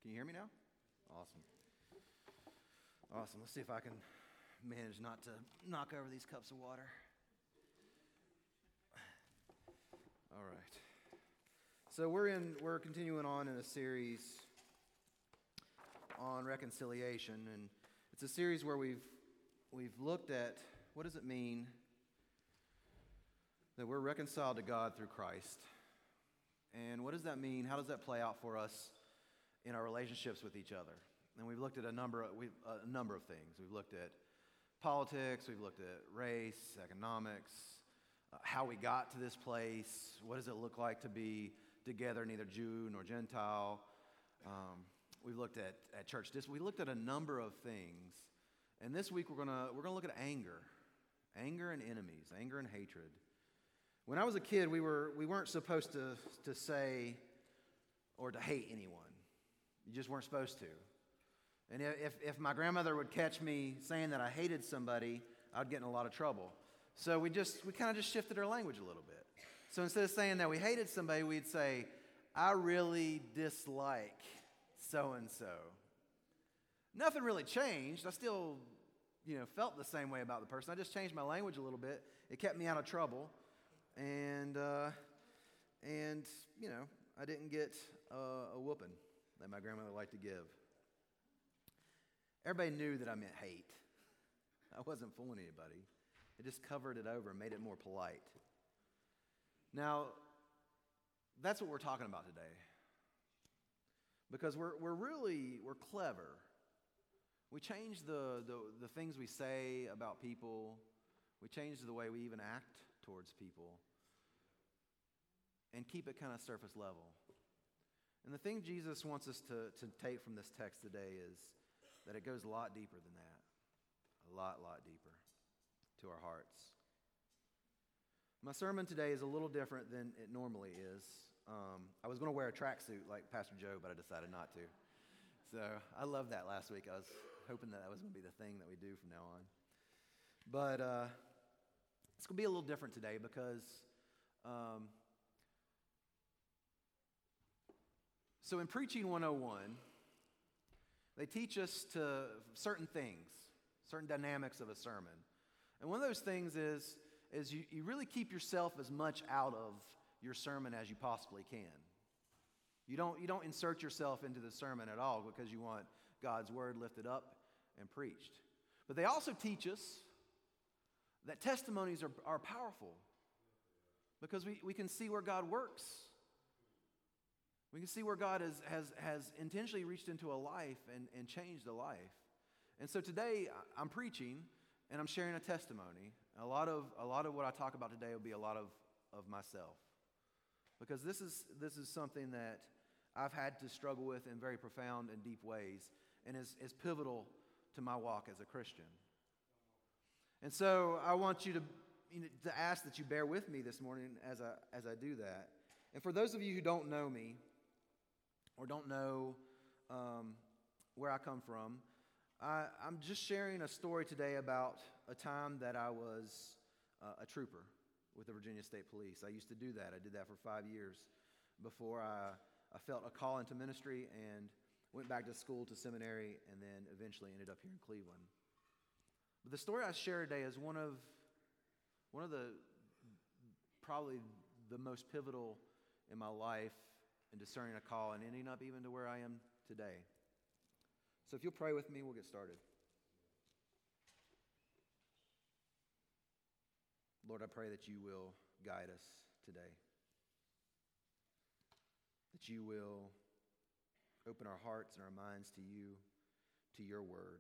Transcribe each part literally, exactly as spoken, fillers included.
Can you hear me now? Awesome. Awesome. Let's see if I can manage not to knock over these cups of water. All right. So we're in we're continuing on in a series on reconciliation, and it's a series where we've we've looked at what does it mean that we're reconciled to God through Christ. And what does that mean? How does that play out for us in our relationships with each other? And we've looked at a number of, we've, a number of things. We've looked at politics, we've looked at race, economics, uh, how we got to this place, what does it look like to be together, neither Jew nor Gentile. Um, we've looked at, at church discipline. We looked at a number of things. And this week we're gonna we're gonna look at anger. Anger and enemies, anger and hatred. When I was a kid, we were we weren't supposed to to say or to hate anyone. You just weren't supposed to. And if if my grandmother would catch me saying that I hated somebody, I'd get in a lot of trouble. So we just we kind of just shifted our language a little bit. So instead of saying that we hated somebody, we'd say, I really dislike so and so. Nothing really changed. I still, you know, felt the same way about the person. I just changed my language a little bit. It kept me out of trouble. And, uh, and you know, I didn't get uh, a whooping that my grandmother liked to give. Everybody knew that I meant hate. I wasn't fooling anybody. It just covered it over and made it more polite. Now, that's what we're talking about today. Because we're we're really, we're clever. We change the, the, the things we say about people. We change the way we even act towards people and keep it kind of surface level. And the thing Jesus wants us to, to take from this text today is that it goes a lot deeper than that. A lot, lot deeper to our hearts. My sermon today is a little different than it normally is. Um, I was going to wear a tracksuit like Pastor Joe, but I decided not to. So I loved that last week. I was hoping that that was going to be the thing that we do from now on. But uh, it's going to be a little different today because um, so in Preaching one oh one, they teach us to certain things, certain dynamics of a sermon. And one of those things is, is you, you really keep yourself as much out of your sermon as you possibly can. You don't, you don't insert yourself into the sermon at all because you want God's word lifted up and preached. But they also teach us that testimonies are, are powerful because we, we can see where God works. We can see where God has, has, has intentionally reached into a life and, and changed a life. And so today I'm preaching and I'm sharing a testimony. A lot of, a lot of what I talk about today will be a lot of, of myself. Because this is, this is something that I've had to struggle with in very profound and deep ways and is, is pivotal to my walk as a Christian. And so I want you to, you know, to ask that you bear with me this morning as I, as I do that. And for those of you who don't know me or don't know um, where I come from, I, I'm just sharing a story today about a time that I was uh, a trooper with the Virginia State Police. I used to do that. I did that for five years before I, I felt a call into ministry and went back to school, to seminary, and then eventually ended up here in Cleveland. But the story I share today is one of one of the probably the most pivotal in my life in discerning a call and ending up even to where I am today. So if you'll pray with me, we'll get started. Lord, I pray that you will guide us today. That you will open our hearts and our minds to you, to your word,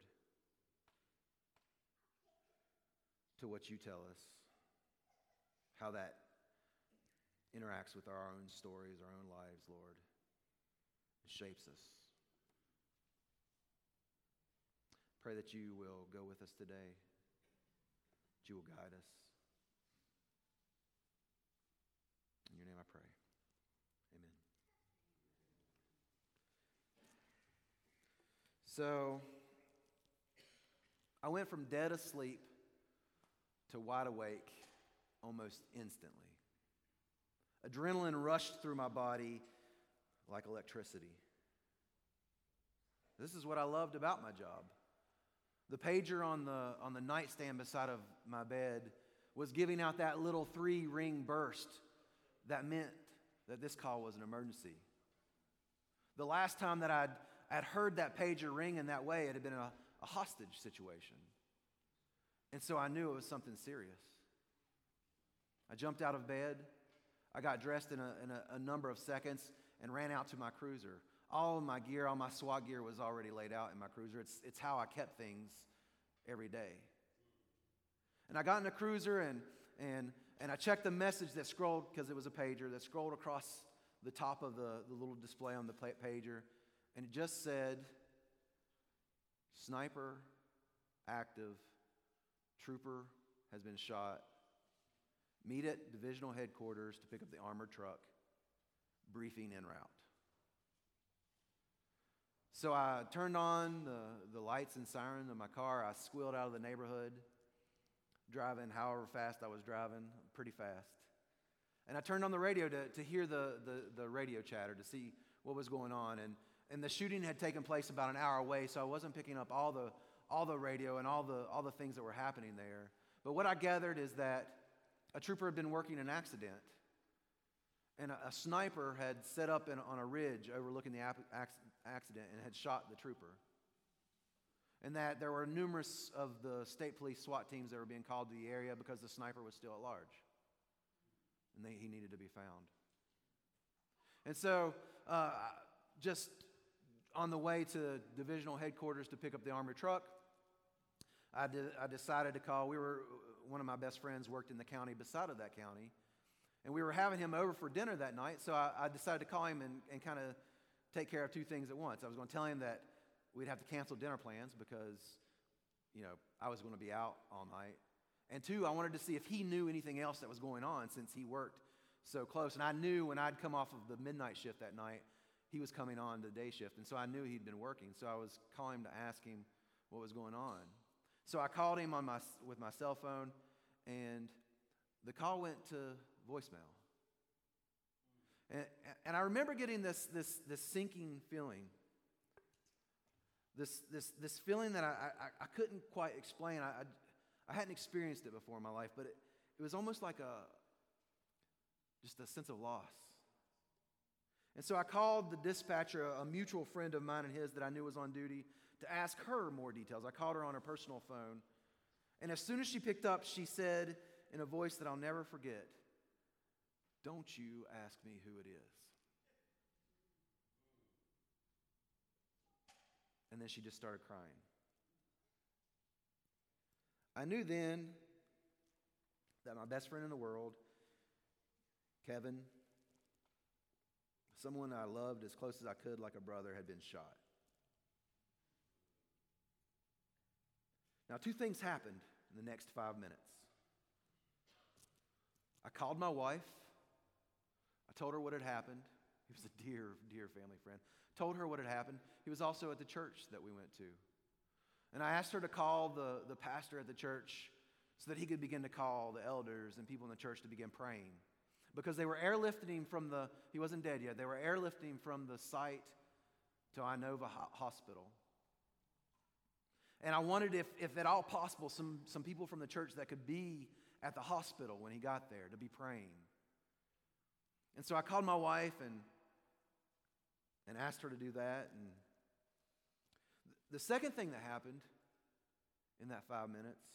to what you tell us, how that interacts with our own stories, our own lives, Lord. It shapes us. Pray that you will go with us today, that you will guide us. In your name I pray. Amen. So, I went from dead asleep to wide awake almost instantly. Adrenaline rushed through my body like electricity. This is what I loved about my job. The pager on the, on the nightstand beside of my bed was giving out that little three-ring burst that meant that this call was an emergency. The last time that I'd, I'd heard that pager ring in that way, it had been a, a hostage situation. And so I knew it was something serious. I jumped out of bed. I got dressed in a, in a, a number of seconds and ran out to my cruiser. All of my gear, all my SWAT gear was already laid out in my cruiser. It's, it's how I kept things every day. And I got in the cruiser and, and, and I checked the message that scrolled, because it was a pager, that scrolled across the top of the, the little display on the pager. And it just said, sniper active, trooper has been shot. Meet at divisional headquarters to pick up the armored truck. Briefing en route. So I turned on the, the lights and siren of my car. I squealed out of the neighborhood, driving however fast I was driving, pretty fast. And I turned on the radio to, to hear the, the, the radio chatter, to see what was going on. And, and the shooting had taken place about an hour away, so I wasn't picking up all the, all the radio and all the, all the things that were happening there. But what I gathered is that a trooper had been working an accident, and a, a sniper had set up in, on a ridge overlooking the ap- accident and had shot the trooper. And that there were numerous of the state police SWAT teams that were being called to the area because the sniper was still at large. And they, he needed to be found. And so, uh, just on the way to divisional headquarters to pick up the armored truck, I, did, I decided to call. We were, one of my best friends worked in the county beside of that county. And we were having him over for dinner that night, so I, I decided to call him and, and kind of take care of two things at once. I was going to tell him that we'd have to cancel dinner plans because, you know, I was going to be out all night. And two, I wanted to see if he knew anything else that was going on since he worked so close. And I knew when I'd come off of the midnight shift that night, he was coming on the day shift. And so I knew he'd been working. So I was calling him to ask him what was going on. So I called him on my, with my cell phone, and the call went to voicemail. And, and I remember getting this, this, this sinking feeling. This, this, this feeling that I, I, I couldn't quite explain. I, I, I hadn't experienced it before in my life, but it, it was almost like a, just a sense of loss. And so I called the dispatcher, a, a mutual friend of mine and his that I knew was on duty, to ask her more details. I called her on her personal phone. And as soon as she picked up, she said in a voice that I'll never forget, "Don't you ask me who it is." And then she just started crying. I knew then that my best friend in the world, Kevin, someone I loved as close as I could like a brother, had been shot. Now, two things happened in the next five minutes. I called my wife. I told her what had happened. He was a dear, dear family friend. Told her what had happened. He was also at the church that we went to. And I asked her to call the, the pastor at the church so that he could begin to call the elders and people in the church to begin praying. Because they were airlifting from the, he wasn't dead yet, they were airlifting from the site to Inova Hospital. And I wanted, if, if at all possible, some, some people from the church that could be at the hospital when he got there to be praying. And so I called my wife and, and asked her to do that. And the second thing that happened in that five minutes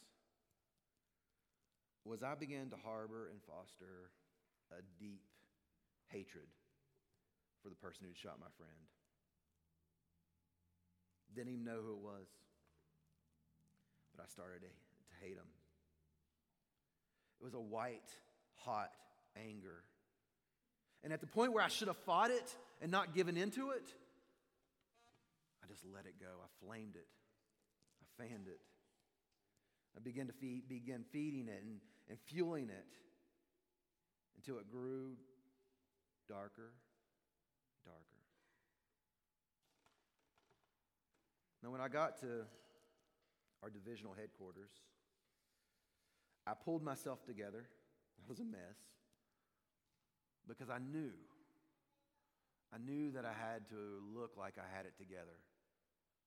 was I began to harbor and foster a deep hatred for the person who'd shot my friend. Didn't even know who it was, but I started to, to hate him. It was a white, hot anger. And at the point where I should have fought it and not given into it, I just let it go. I flamed it. I fanned it. I began to feed, begin feeding it and, and fueling it until it grew darker, darker. Now, when I got to our divisional headquarters, I pulled myself together. I was a mess because I knew, I knew that I had to look like I had it together.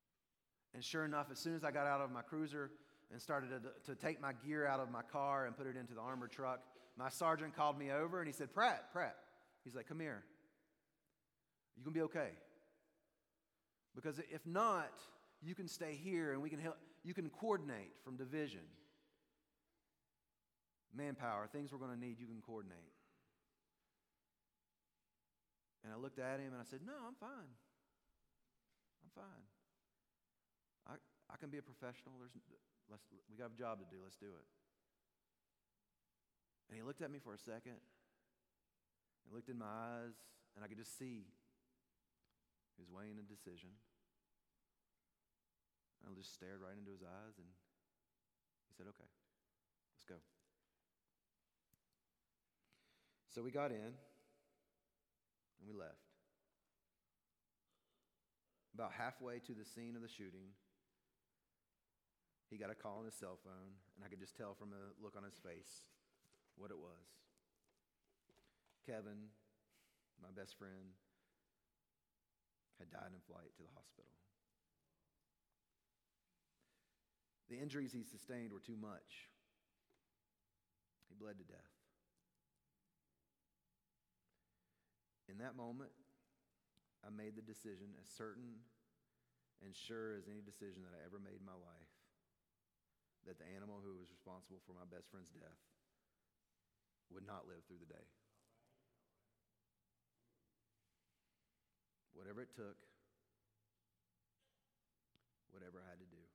And sure enough, as soon as I got out of my cruiser and started to, to take my gear out of my car and put it into the armored truck, my sergeant called me over and he said, Pratt, Pratt. He's like, come here. You gonna be okay? Because if not, you can stay here and we can help. You can coordinate from division, manpower, things we're going to need. You can coordinate. And I looked at him and I said, "No, I'm fine. I'm fine. I I can be a professional. There's let's we got a job to do. Let's do it." And he looked at me for a second. He looked in my eyes, and I could just see he was weighing a decision. And I just stared right into his eyes, and he said, "Okay, let's go." So we got in, and we left. About halfway to the scene of the shooting, he got a call on his cell phone, and I could just tell from the look on his face what it was. Kevin, my best friend, had died in flight to the hospital. The injuries he sustained were too much. He bled to death. In that moment, I made the decision as certain and sure as any decision that I ever made in my life, that the animal who was responsible for my best friend's death would not live through the day. Whatever it took, whatever I had to do.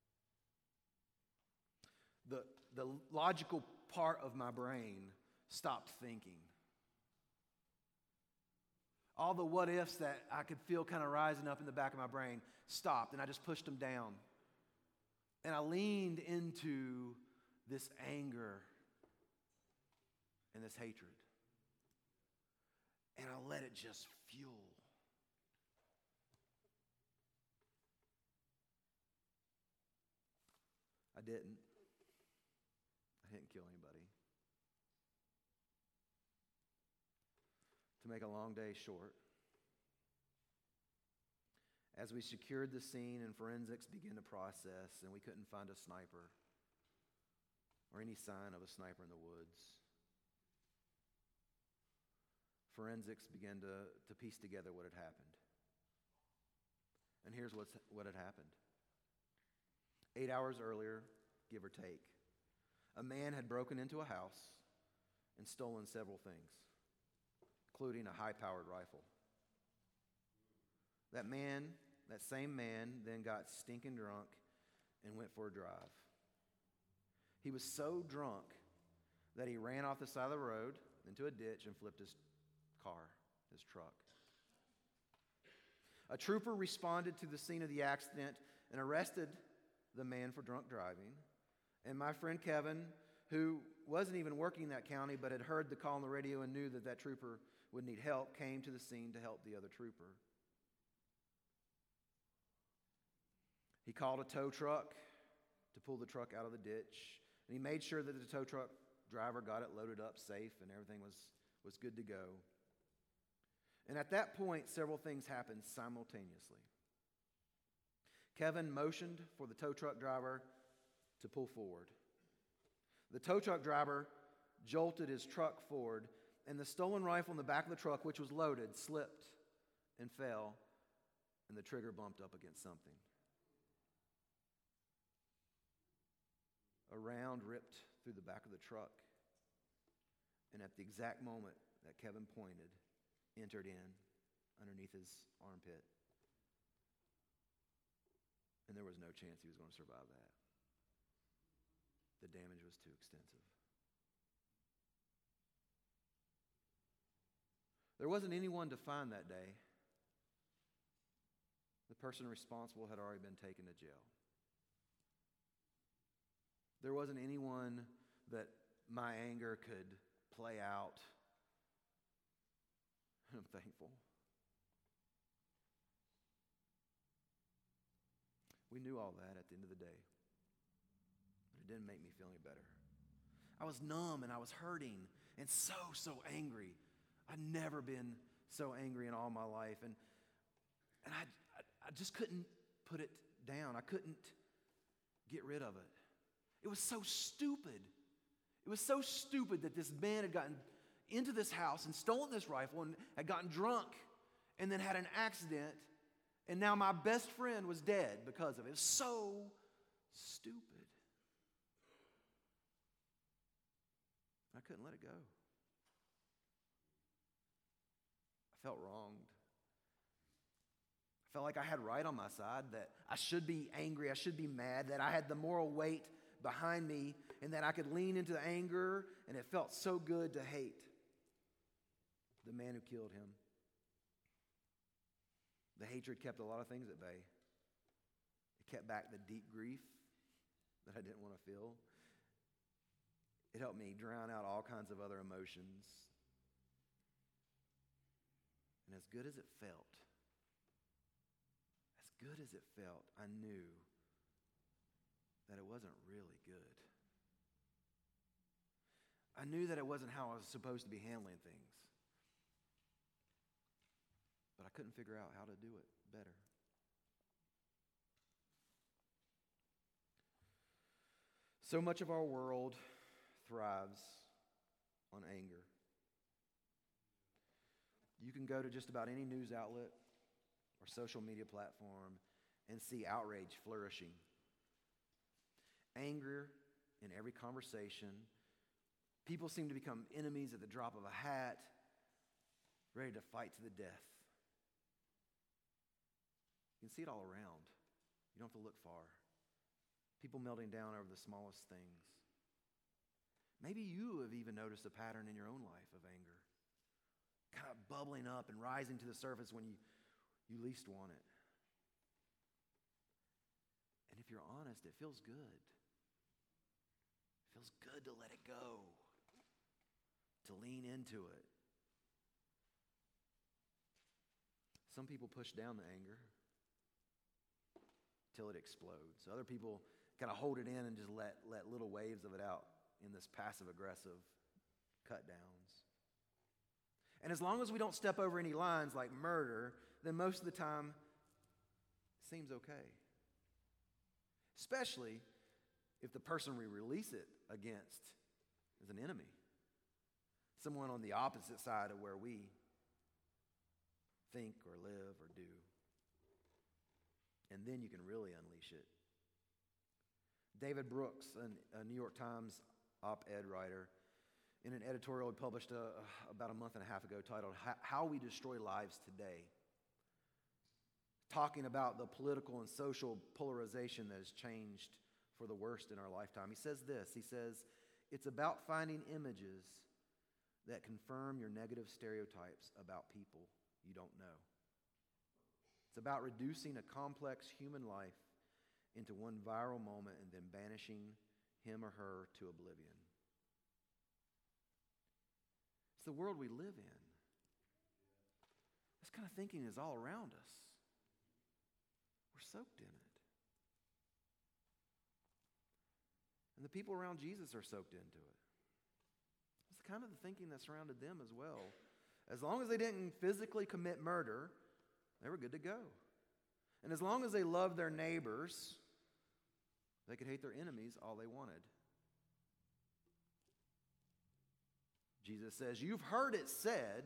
The, the logical part of my brain stopped thinking. All the what ifs that I could feel kind of rising up in the back of my brain stopped, and I just pushed them down. And I leaned into this anger and this hatred. And I let it just fuel. I didn't. I didn't kill anybody. To make a long day short, as we secured the scene and forensics began the process, and we couldn't find a sniper or any sign of a sniper in the woods, forensics began to, to piece together what had happened. And here's what's, what had happened. Eight hours earlier, give or take, a man had broken into a house and stolen several things, including a high-powered rifle. That man, that same man, then got stinking drunk and went for a drive. He was so drunk that he ran off the side of the road into a ditch and flipped his car, his truck. A trooper responded to the scene of the accident and arrested the man for drunk driving. And my friend Kevin, who wasn't even working that county but had heard the call on the radio and knew that that trooper would need help, came to the scene to help the other trooper. He called a tow truck to pull the truck out of the ditch, and he made sure that the tow truck driver got it loaded up safe and everything was, was good to go. And at that point, several things happened simultaneously. Kevin motioned for the tow truck driver to pull forward. The tow truck driver jolted his truck forward, and the stolen rifle in the back of the truck, which was loaded, slipped and fell, and the trigger bumped up against something. A round ripped through the back of the truck, and at the exact moment that Kevin pointed, entered in underneath his armpit. And there was no chance he was going to survive that. The damage was too extensive. There wasn't anyone to find that day. The person responsible had already been taken to jail. There wasn't anyone that my anger could play out. I'm thankful. We knew all that at the end of the day, but it didn't make me feel any better. I was numb and I was hurting and so, so angry. I'd never been so angry in all my life, and and I, I, I just couldn't put it down. I couldn't get rid of it. It was so stupid. It was so stupid that this man had gotten into this house and stolen this rifle and had gotten drunk and then had an accident, and now my best friend was dead because of it. It was so stupid. I couldn't let it go. I felt wronged. I felt like I had right on my side, that I should be angry, I should be mad, that I had the moral weight behind me, and that I could lean into the anger, and it felt so good to hate the man who killed him. The hatred kept a lot of things at bay. It kept back the deep grief that I didn't want to feel. It helped me drown out all kinds of other emotions. And as good as it felt, as good as it felt, I knew that it wasn't really good. I knew that it wasn't how I was supposed to be handling things. But I couldn't figure out how to do it better. So much of our world thrives on anger. You can go to just about any news outlet or social media platform and see outrage flourishing. Anger in every conversation. People seem to become enemies at the drop of a hat, ready to fight to the death. You can see it all around. You don't have to look far. People melting down over the smallest things. Maybe you have even noticed a pattern in your own life of anger, kind of bubbling up and rising to the surface when you, you least want it. And if you're honest, it feels good. It feels good to let it go, to lean into it. Some people push down the anger till it explodes. Other people kind of hold it in and just let, let little waves of it out in this passive-aggressive cut downs. And as long as we don't step over any lines like murder, then most of the time it seems okay. Especially if the person we release it against is an enemy. Someone on the opposite side of where we think or live or do. And then you can really unleash it. David Brooks, a New York Times op-ed writer, in an editorial he published uh, about a month and a half ago titled How We Destroy Lives Today, talking about the political and social polarization that has changed for the worst in our lifetime. He says this, he says, it's about finding images that confirm your negative stereotypes about people you don't know. It's about reducing a complex human life into one viral moment and then banishing him or her to oblivion. It's the world we live in. This kind of thinking is all around us. We're soaked in it. And the people around Jesus are soaked into it. It's kind of the thinking that surrounded them as well. As long as they didn't physically commit murder, they were good to go. And as long as they loved their neighbors, they could hate their enemies all they wanted. Jesus says, you've heard it said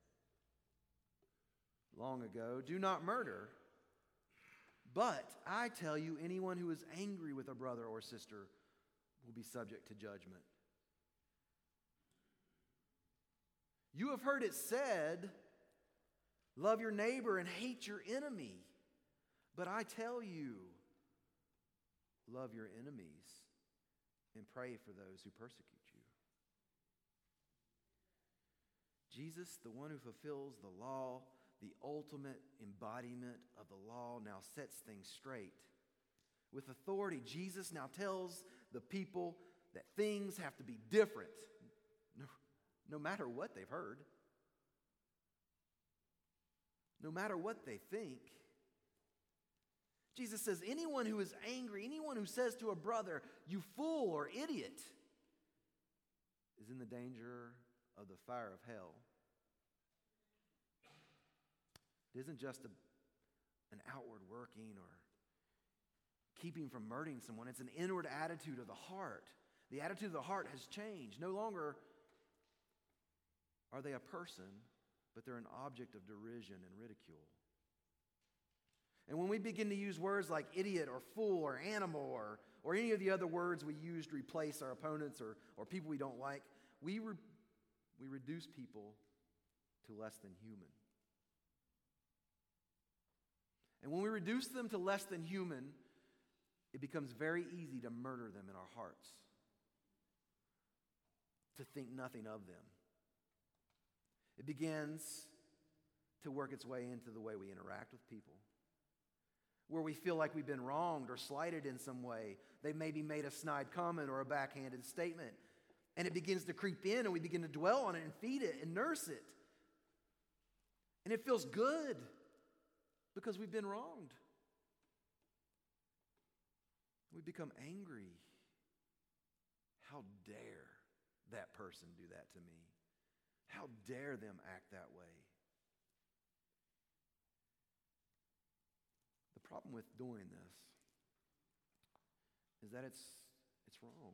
long ago, do not murder. But I tell you, anyone who is angry with a brother or sister will be subject to judgment. You have heard it said, love your neighbor and hate your enemy. But I tell you, love your enemies and pray for those who persecute you. Jesus, the one who fulfills the law, the ultimate embodiment of the law, now sets things straight. With authority, Jesus now tells the people that things have to be different, no, no matter what they've heard, no matter what they think. Jesus says, anyone who is angry, anyone who says to a brother, you fool or idiot, is in the danger of the fire of hell. It isn't just a, an outward working or keeping from murdering someone. It's an inward attitude of the heart. The attitude of the heart has changed. No longer are they a person, but they're an object of derision and ridicule. And when we begin to use words like idiot or fool or animal or, or any of the other words we use to replace our opponents or, or people we don't like, we, re, we reduce people to less than human. And when we reduce them to less than human, it becomes very easy to murder them in our hearts, to think nothing of them. It begins to work its way into the way we interact with people, where we feel like we've been wronged or slighted in some way. They maybe made a snide comment or a backhanded statement, and it begins to creep in, and we begin to dwell on it and feed it and nurse it. And it feels good because we've been wronged. We become angry. How dare that person do that to me? How dare them act that way? The problem with doing this is that it's, it's wrong.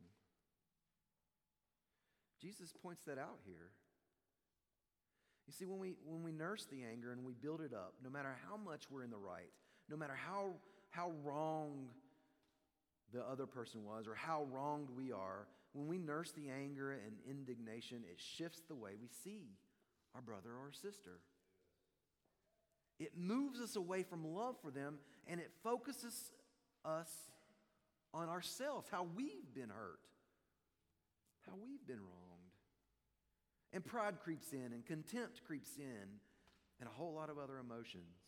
Jesus points that out here. You see, when we, when we nurse the anger and we build it up, no matter how much we're in the right, no matter how, how wrong the other person was or how wronged we are, when we nurse the anger and indignation, it shifts the way we see our brother or sister. It moves us away from love for them, and it focuses us on ourselves, how we've been hurt, how we've been wronged. And pride creeps in, and contempt creeps in, and a whole lot of other emotions.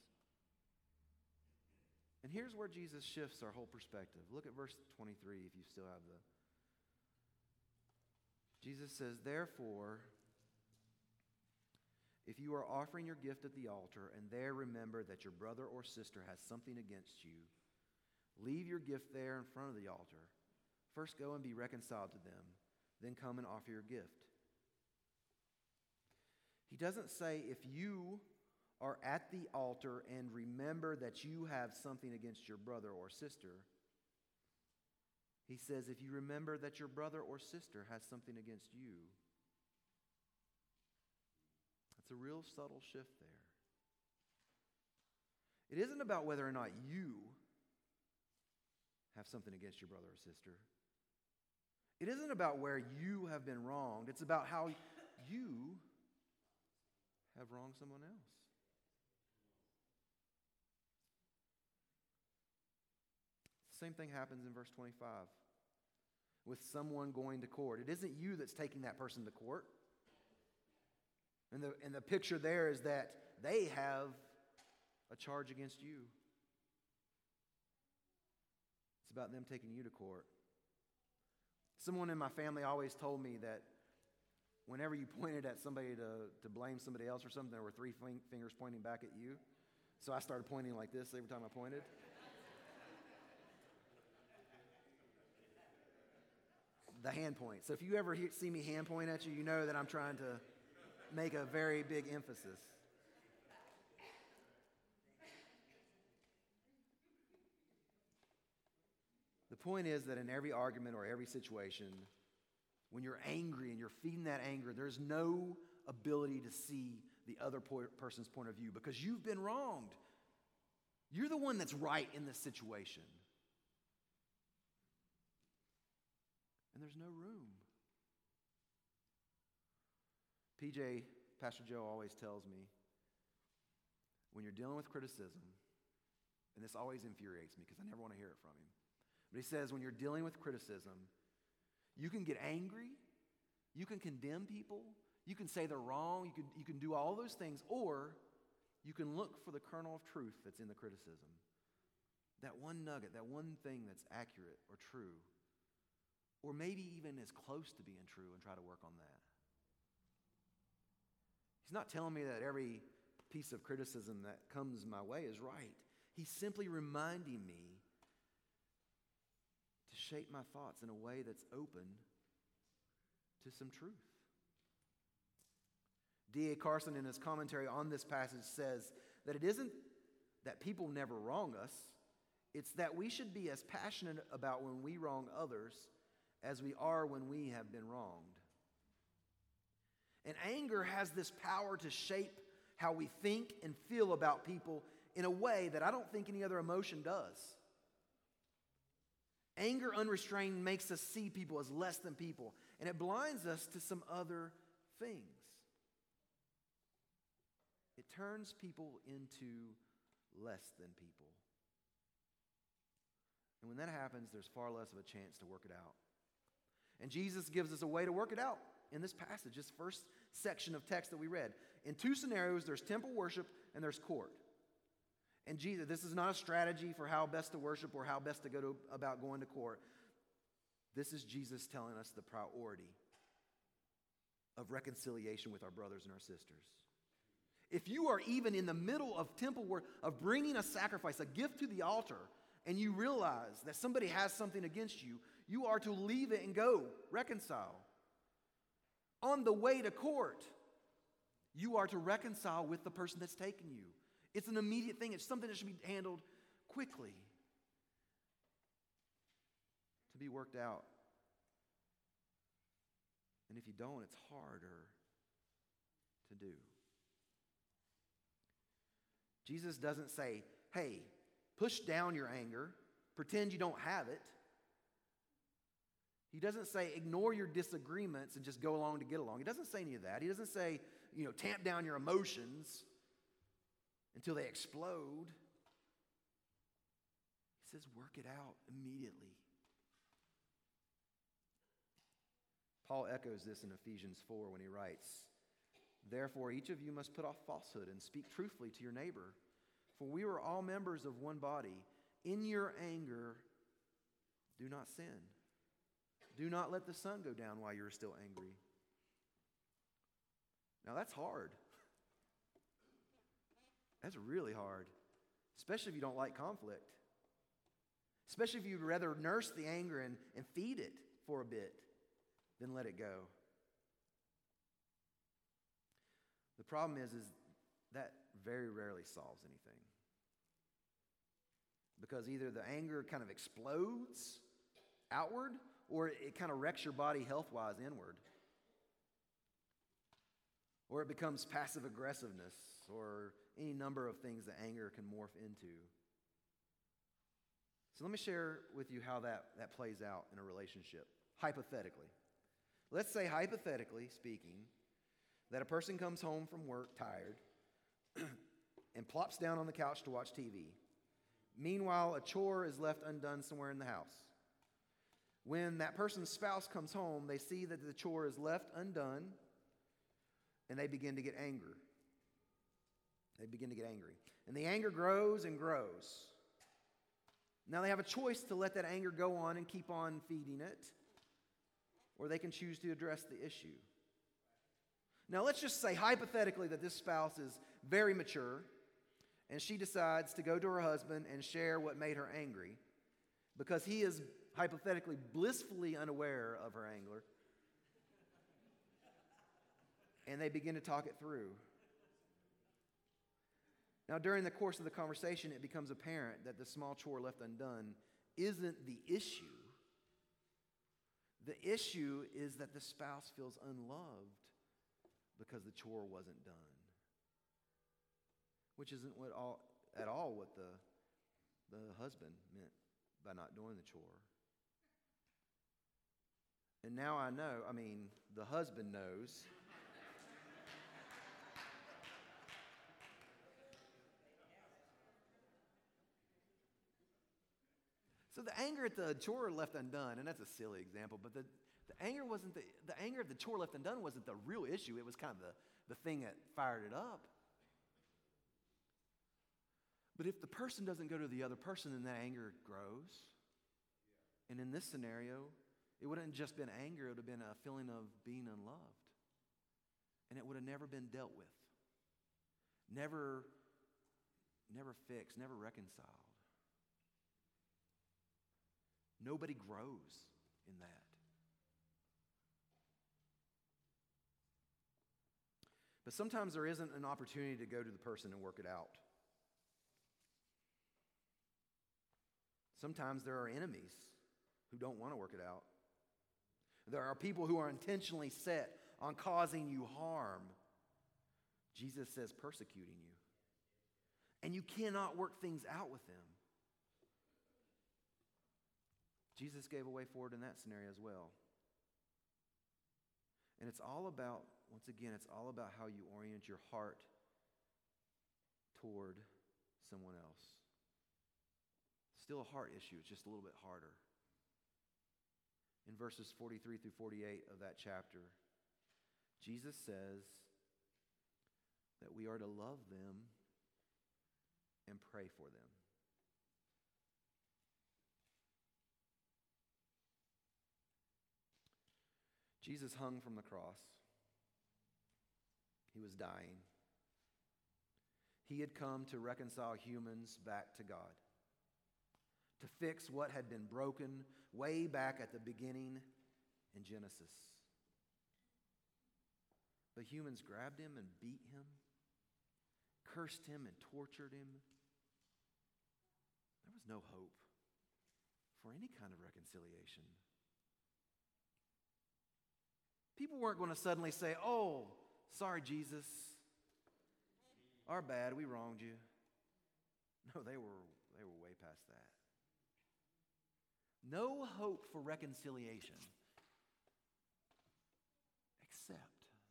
And here's where Jesus shifts our whole perspective. Look at verse twenty-three if you still have the... Jesus says, therefore, if you are offering your gift at the altar and there remember that your brother or sister has something against you, leave your gift there in front of the altar. First go and be reconciled to them, then come and offer your gift. He doesn't say if you are at the altar and remember that you have something against your brother or sister. He says if you remember that your brother or sister has something against you. That's a real subtle shift there. It isn't about whether or not you have something against your brother or sister. It isn't about where you have been wronged. It's about how you have wronged someone else. Same thing happens in verse twenty-five with someone going to court. It isn't you that's taking that person to court. And the, and the picture there is that they have a charge against you. It's about them taking you to court. Someone in my family always told me that whenever you pointed at somebody to, to blame somebody else or something, there were three fing- fingers pointing back at you. So I started pointing like this every time I pointed. The hand point. So if you ever hear, see me hand point at you, you know that I'm trying to make a very big emphasis. The point is that in every argument or every situation, when you're angry and you're feeding that anger, there's no ability to see the other po- person's point of view because you've been wronged. You're the one that's right in this situation. And there's no room. P J, Pastor Joe always tells me, when you're dealing with criticism, and this always infuriates me because I never want to hear it from him, but he says when you're dealing with criticism, you can get angry, you can condemn people, you can say they're wrong, you can, you can do all those things, or you can look for the kernel of truth that's in the criticism. That one nugget, that one thing that's accurate or true, or maybe even as close to being true, and try to work on that. He's not telling me that every piece of criticism that comes my way is right. He's simply reminding me to shape my thoughts in a way that's open to some truth. D A Carson, in his commentary on this passage, says that it isn't that people never wrong us. It's that we should be as passionate about when we wrong others as we are when we have been wronged. And anger has this power to shape how we think and feel about people in a way that I don't think any other emotion does. Anger unrestrained makes us see people as less than people, and it blinds us to some other things. It turns people into less than people. And when that happens, there's far less of a chance to work it out. And Jesus gives us a way to work it out in this passage, this first section of text that we read. In two scenarios, there's temple worship and there's court. And Jesus, this is not a strategy for how best to worship or how best to go to, about going to court. This is Jesus telling us the priority of reconciliation with our brothers and our sisters. If you are even in the middle of temple work, of bringing a sacrifice, a gift to the altar, and you realize that somebody has something against you, you are to leave it and go reconcile. On the way to court, you are to reconcile with the person that's taken you. It's an immediate thing. It's something that should be handled quickly, to be worked out. And if you don't, it's harder to do. Jesus doesn't say, hey, push down your anger, pretend you don't have it. He doesn't say ignore your disagreements and just go along to get along. He doesn't say any of that. He doesn't say, you know, tamp down your emotions until they explode. He says work it out immediately. Paul echoes this in Ephesians four when he writes, therefore each of you must put off falsehood and speak truthfully to your neighbor, for we are all members of one body. In your anger, do not sin. Do not let the sun go down while you're still angry. Now that's hard. That's really hard, especially if you don't like conflict. Especially if you'd rather nurse the anger and, and feed it for a bit than let it go. The problem is, is that very rarely solves anything. Because either the anger kind of explodes outward, or it kind of wrecks your body health-wise inward. Or it becomes passive aggressiveness, or any number of things that anger can morph into. So let me share with you how that, that plays out in a relationship, hypothetically. Let's say, hypothetically speaking, that a person comes home from work tired and plops down on the couch to watch T V. Meanwhile, a chore is left undone somewhere in the house. When that person's spouse comes home, they see that the chore is left undone, and they begin to get angry. They begin to get angry. And the anger grows and grows. Now they have a choice to let that anger go on and keep on feeding it, or they can choose to address the issue. Now let's just say hypothetically that this spouse is very mature, and she decides to go to her husband and share what made her angry, because he is hypothetically blissfully unaware of her anger. And they begin to talk it through. Now, during the course of the conversation, it becomes apparent that the small chore left undone isn't the issue. The issue is that the spouse feels unloved because the chore wasn't done. Which isn't what all, at all what the, the husband meant by not doing the chore. And now I know, I mean, the husband knows. So the anger at the chore left undone, and that's a silly example, but the, the anger wasn't the, the anger at the chore left undone wasn't the real issue. It was kind of the, the thing that fired it up. But if the person doesn't go to the other person, then that anger grows. And in this scenario, it wouldn't have just been anger, it would have been a feeling of being unloved. And it would have never been dealt with. Never, never fixed, never reconciled. Nobody grows in that. But sometimes there isn't an opportunity to go to the person and work it out. Sometimes there are enemies who don't want to work it out. There are people who are intentionally set on causing you harm. Jesus says persecuting you. And you cannot work things out with them. Jesus gave a way forward in that scenario as well. And it's all about, once again, it's all about how you orient your heart toward someone else. Still a heart issue, it's just a little bit harder. In verses forty-three through forty-eight of that chapter, Jesus says that we are to love them and pray for them. Jesus hung from the cross. He was dying. He had come to reconcile humans back to God, to fix what had been broken way back at the beginning in Genesis. But humans grabbed him and beat him, cursed him and tortured him. There was no hope for any kind of reconciliation. People weren't going to suddenly say, "Oh, sorry, Jesus. Our bad, we wronged you." No, they were, they were way past that. No hope for reconciliation except,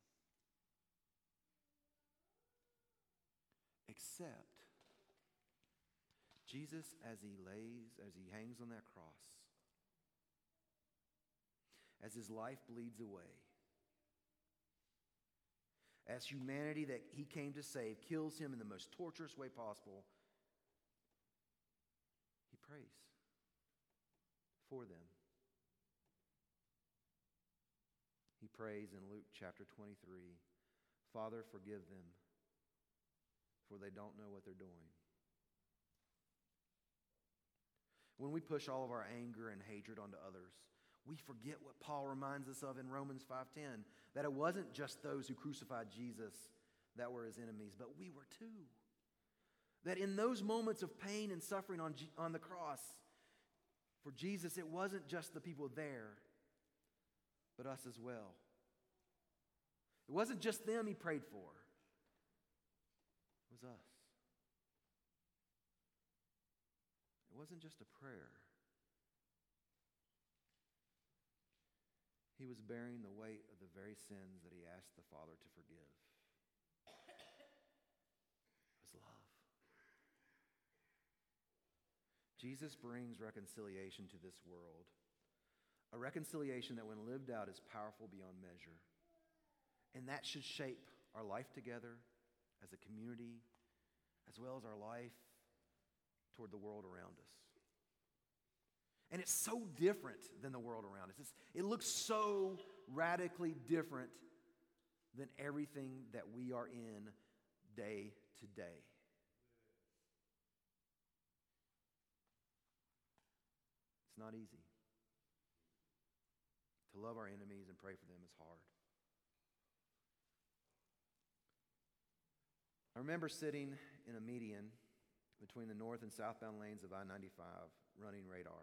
except Jesus as he lays, as he hangs on that cross, as his life bleeds away, as humanity that he came to save kills him in the most torturous way possible, he prays for them. He prays in Luke chapter twenty-three, "Father, forgive them, for they don't know what they're doing." When we push all of our anger and hatred onto others, we forget what Paul reminds us of in Romans five ten, that it wasn't just those who crucified Jesus that were his enemies, but we were too. That in those moments of pain and suffering on, G- on the cross, for Jesus, it wasn't just the people there, but us as well. It wasn't just them he prayed for. It was us. It wasn't just a prayer. He was bearing the weight of the very sins that he asked the Father to forgive. It was love. Jesus brings reconciliation to this world. A reconciliation that when lived out is powerful beyond measure. And that should shape our life together as a community, as well as our life toward the world around us. And it's so different than the world around us. It's, it looks so radically different than everything that we are in day to day. It's not easy. To love our enemies and pray for them is hard. I remember sitting in a median between the north and southbound lanes of I ninety-five running radar.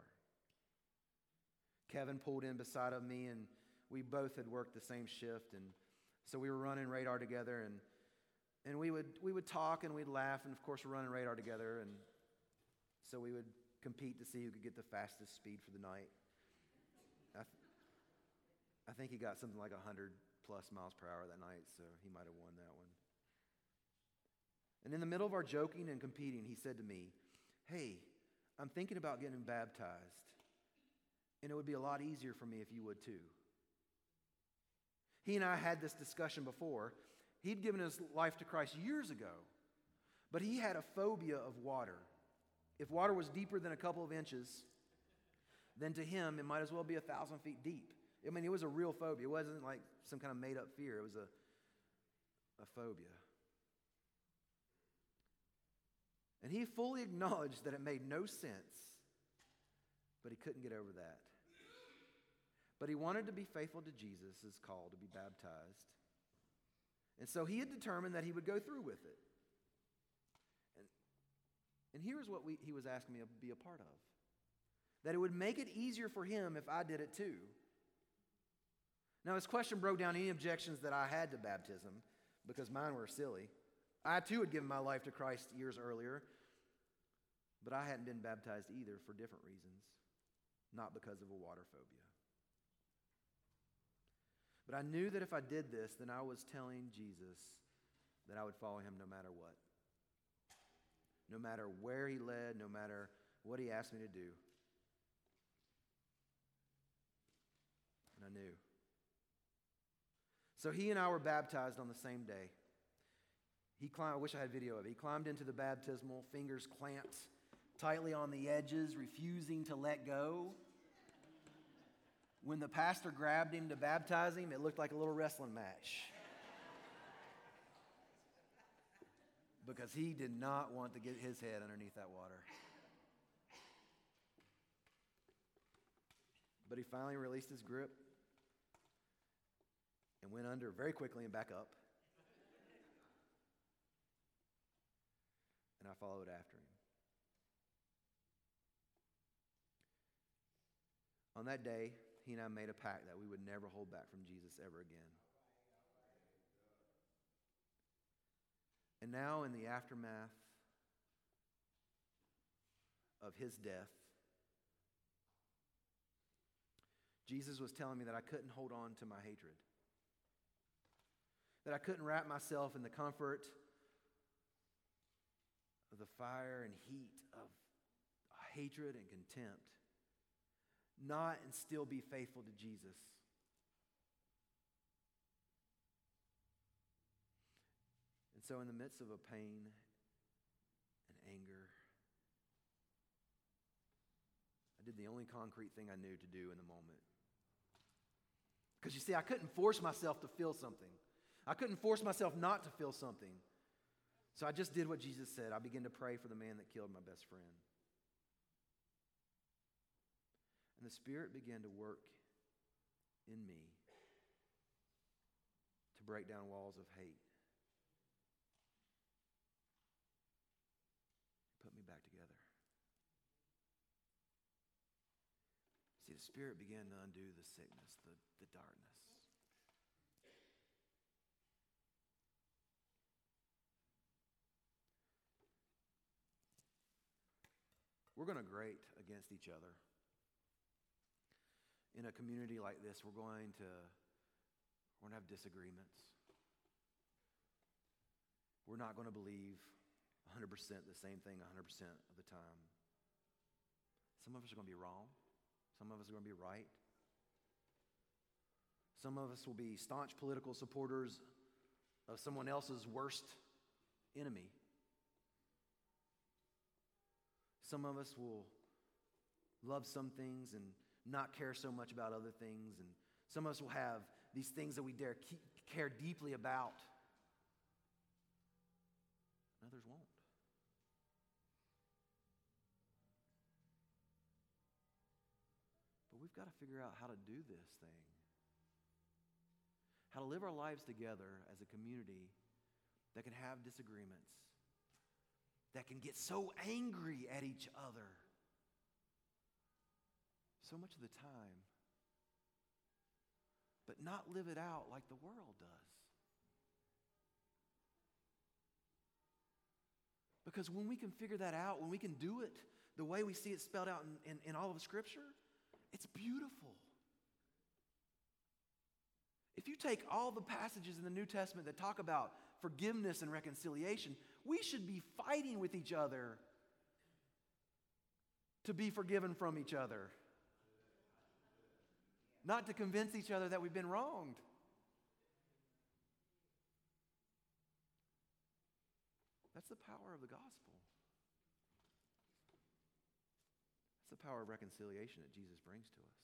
Kevin pulled in beside of me, and we both had worked the same shift, and so we were running radar together, and and we would we would talk and we'd laugh, and of course we're running radar together, and so we would compete to see who could get the fastest speed for the night. I, th- I think he got something like one hundred plus miles per hour that night, so he might have won that one. And in the middle of our joking and competing, he said to me, "Hey, I'm thinking about getting baptized. And it would be a lot easier for me if you would too." He and I had this discussion before. He'd given his life to Christ years ago, but he had a phobia of water. If water was deeper than a couple of inches, then to him it might as well be a thousand feet deep. I mean, it was a real phobia. It wasn't like some kind of made-up fear. It was a, a phobia. And he fully acknowledged that it made no sense, but he couldn't get over that. But he wanted to be faithful to Jesus' call to be baptized. And so he had determined that he would go through with it. And, and here's what we, he was asking me to be a part of. that it would make it easier for him if I did it too. Now, his question broke down any objections that I had to baptism, because mine were silly. I too had given my life to Christ years earlier, but I hadn't been baptized either for different reasons, not because of a water phobia. But I knew that if I did this, then I was telling Jesus that I would follow him no matter what. No matter where he led, no matter what he asked me to do. And I knew. So he and I were baptized on the same day. He climbed, I wish I had video of it. He climbed into the baptismal, fingers clamped tightly on the edges, refusing to let go. When the pastor grabbed him to baptize him, it looked like a little wrestling match. Because he did not want to get his head underneath that water. But he finally released his grip and went under very quickly and back up. And I followed after him. On that day, he and I made a pact that we would never hold back from Jesus ever again. And now, in the aftermath of his death, Jesus was telling me that I couldn't hold on to my hatred. That I couldn't wrap myself in the comfort of the fire and heat of hatred and contempt. Not and still be faithful to Jesus. And so in the midst of a pain and anger, I did the only concrete thing I knew to do in the moment. Because you see, I couldn't force myself to feel something. I couldn't force myself not to feel something. So I just did what Jesus said. I began to pray for the man that killed my best friend. And the Spirit began to work in me to break down walls of hate. Put me back together. See, the Spirit began to undo the sickness, the, the darkness. We're going to grate against each other. In a community like this, we're going to we're going to have disagreements. We're not going to believe one hundred percent the same thing one hundred percent of the time. Some of us are going to be wrong. Some of us are going to be right. Some of us will be staunch political supporters of someone else's worst enemy. Some of us will love some things and not care so much about other things. And some of us will have these things that we dare keep, care deeply about. Others won't. But we've got to figure out how to do this thing. How to live our lives together as a community that can have disagreements, that can get so angry at each other so much of the time, but not live it out like the world does. Because when we can figure that out, when we can do it the way we see it spelled out in, in, in all of Scripture, it's beautiful. If you take all the passages in the New Testament that talk about forgiveness and reconciliation, we should be fighting with each other to be forgiven from each other. Not to convince each other that we've been wronged. That's the power of the gospel. That's the power of reconciliation that Jesus brings to us.